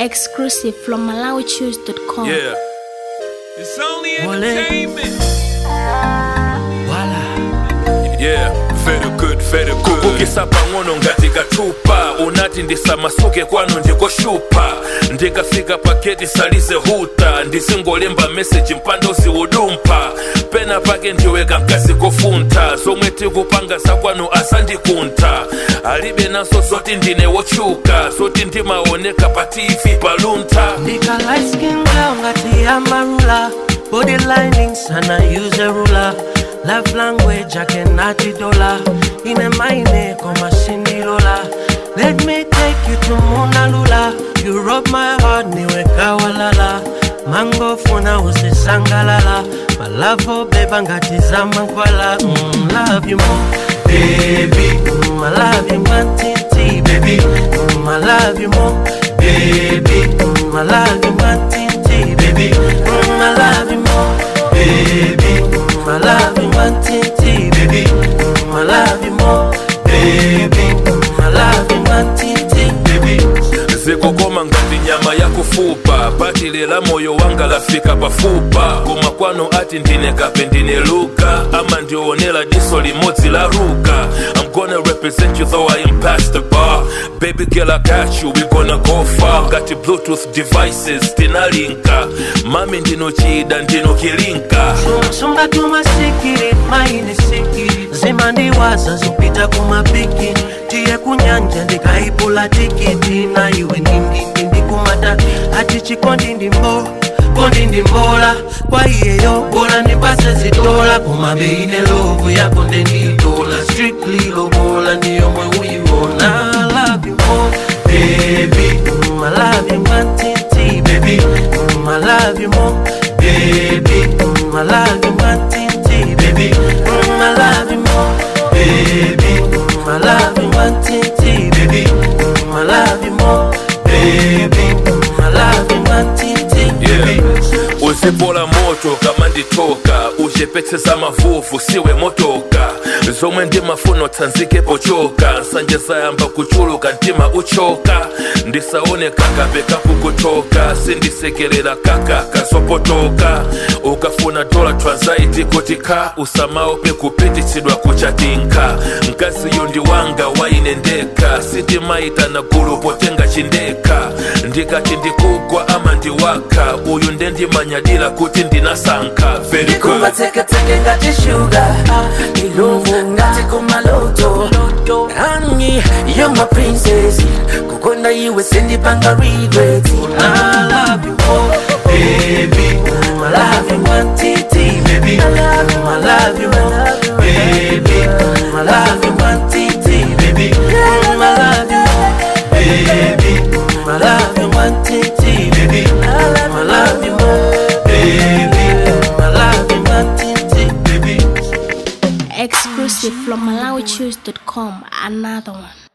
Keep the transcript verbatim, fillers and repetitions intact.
Exclusive from Malawi Choose dot com. Yeah. It's only entertainment. Voila. Yeah, very good, very good. Kukisapa ngono ngati kachupa. Unati ndisamasuke kwanu ndikoshupa. Ndikafika paketi salize huta. Ndisingolemba message mpando ziwudumpa. Pena pake ndiweka mkasi kofunta. Zomwe tikupanga za kwanu asandikunta. Alibe naso zoti ndine wochuka. Zoti ndimaoneka pa T V palunta. Nika light skin girl ngati amarula. Body linings and I use a ruler. Love language I cannot dollar. In a mine koma shindilola. Let me take you to Mona Lula. You rub my heart niwe kawalala. Mango funa usisangalala. My love for baby ngati zamankwala. Mm, love you more, baby. Mm, I love you matiti, baby. Mm, I love you more, baby. Mm, I love you matiti, baby. Mm, I love you more, baby. Mm, I love you matiti, baby. Mm, I love you more, baby. Mm, I love you matiti, baby. Zikokoma ngati nyama ya kufupa. Batile la moyo wanga lafika pafupa. Koma kwano ati ndine kape ndine luka. Ama ndionela diso limodzi la ruka. I'm gonna represent you though I am past the bar. Baby girl I got you, we gonna go far. Ngati Bluetooth devices tinalinka. Mami ndino chida ndino kilinka. Sunga tuma sikiri, maini sikiri. Zimandi waza zupita kumapiki. Tiye kunyanja ndikaipula tikiti. Na iwe nindi nindi kumata. Ati chikondi ndimbo, kondi ndimbola. Kwa iyeyo, bola nipase zitola. Kumabeine lovu yako ndenditola. Strictly lobola ndiyo mwe uiwona. I love you more, baby. Mm, I love you matiti, baby. Mm, I love you more, baby. Mm, I love you matiti, baby. Mm, I love you more, baby. Mm, I love you matiti, baby. Mm, I love you more, baby. Mm, I love you matiti, baby. Uzipola moto kama nditoka. Ujepeteza mavuvu siwe motoka. Zomwe ndi mafuno tanzike pochoka. Nsanje zayamba kuchuluka ntima uchoka. Ndisaone kaka beka kukutoka. Sindisekelela kaka kasopotoka. Ukafuna dola transaiti kutika. Usamao pe kupititsidwa kuchatinka. Mkazi yondi wanga wainendeka. Siti maita na gulu potenga chindeka. Ndikati ndikugwa ama ndiwaka. Uyu ndendi manyadila kuti ndinasanka. Very good. Ndikuba teke teke ngati sugar. Iluvu ngati kumaloto. Honey, you're my princess. Kukonda iwe sindipanga regret. I love you more, baby. Mm, I love you matiti, baby. Mm, I love you more, baby. Mm, I love you matiti, baby. Mm, I love you more, baby. Mm, I love you matiti, baby. Mm, I love you more, baby. Mm, I love you matiti, baby. Exclusive from Malawi Choose dot com. Another one.